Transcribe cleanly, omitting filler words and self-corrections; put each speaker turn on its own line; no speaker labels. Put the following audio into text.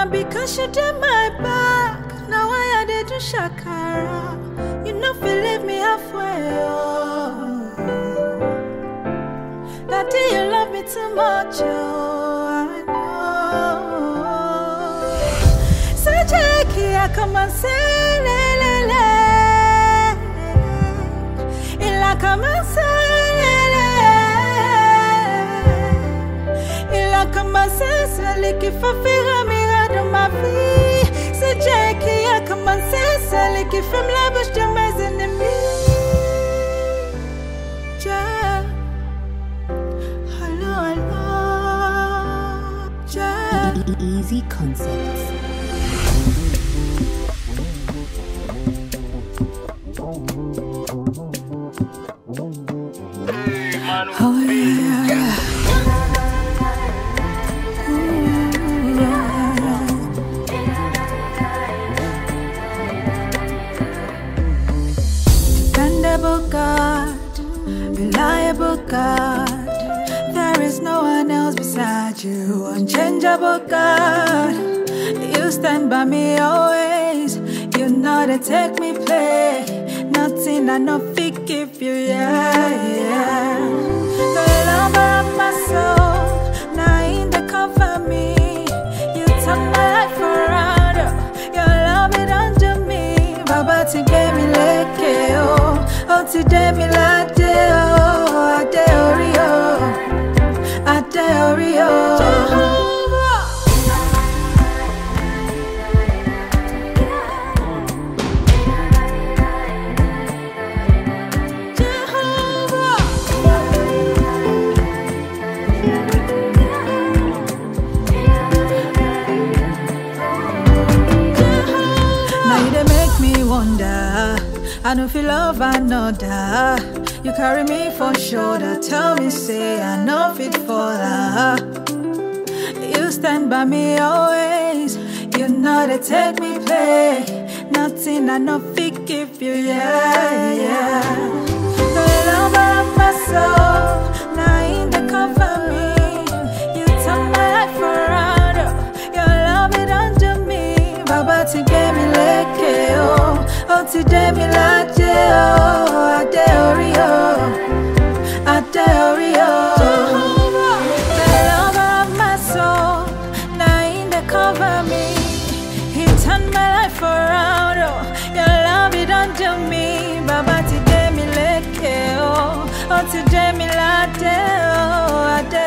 because you did my back. Now I did do shakara. You know, feel leave me halfway. Oh. Daddy, you love me too much. Oh, I know. So, Jackie, I come and say, le, le, le. Il come and say, le, le. Il come and say, celui qui fait faire mira de ma vie. C'est Jackie, I come and say, celui qui fait la bouche de mes ennemis. Jack.
Easy Concepts.
Oh yeah. Dependable God, reliable God. There is no one else beside you, unchangeable God. You stand by me always. You know to take me play. Nothing I know fit give you, yeah, yeah. The lover of my soul, now in the cover me. You turn my life around, your love it under me. Baba today me leke oh today me lade oh ade orio. Adeorio Jehovah. Jehovah. Now you dey make me wonder. I don't feel love another. You carry me for shoulder. Tell me, say I know fit for her. You stand by me always. You know to take me play. Nothing I know fit give you, yeah, yeah. The lover of my soul, now in the cover me. You turn my life around. Your love it under me. Baba today me leke oh today me lade oh ade orio. Adeorio Jehovah. The lover of my soul, now in the cover me. He turned my life around, oh, your love it under me. Baba today me leke oh today me lade oh ade